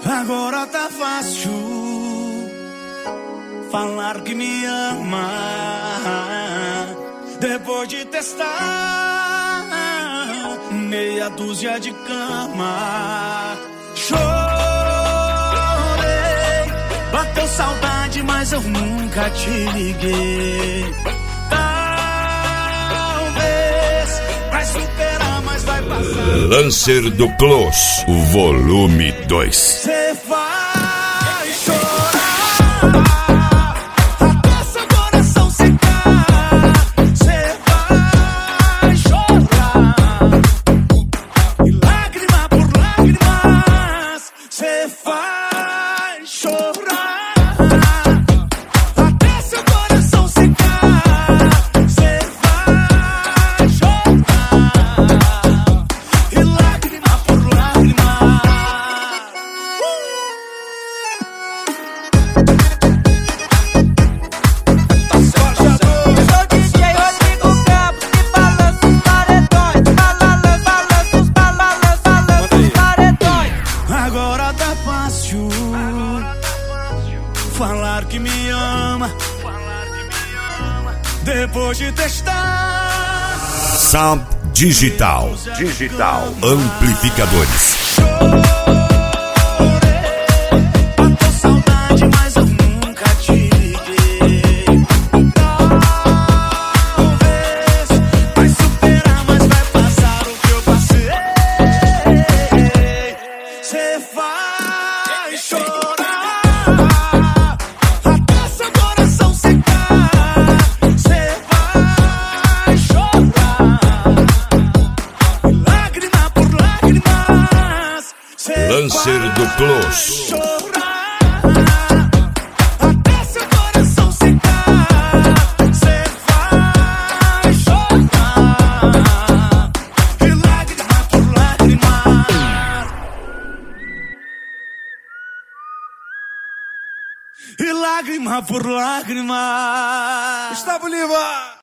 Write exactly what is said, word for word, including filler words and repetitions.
Agora tá fácil falar que me ama, depois de testar meia dúzia de cama. Chorei, bateu saudade, mas eu nunca te liguei. Talvez vai superar, mas vai passar. Lancer do Close, o volume dois. Cê vai chorar até seu coração secar. Cê vai chorar e lágrima por lágrimas. Cê vai chorar até seu coração secar. Cê vai chorar e lágrima por lágrima. Agora tá fácil falar que me ama, depois de testar. Sound Digital. Digital. Amplificadores. Bateu saudade, mas eu nunca te liguei. Talvez vai superar, mas vai passar o que eu passei. Cê vai chorar até seu coração secar. Cê vai chorar e lágrima por lágrimas. Cê Lancer do vai Close. chorar até seu coração secar. Cê vai chorar e lágrima por lágrima. E lágrima por lágrima. Gustavo Lima.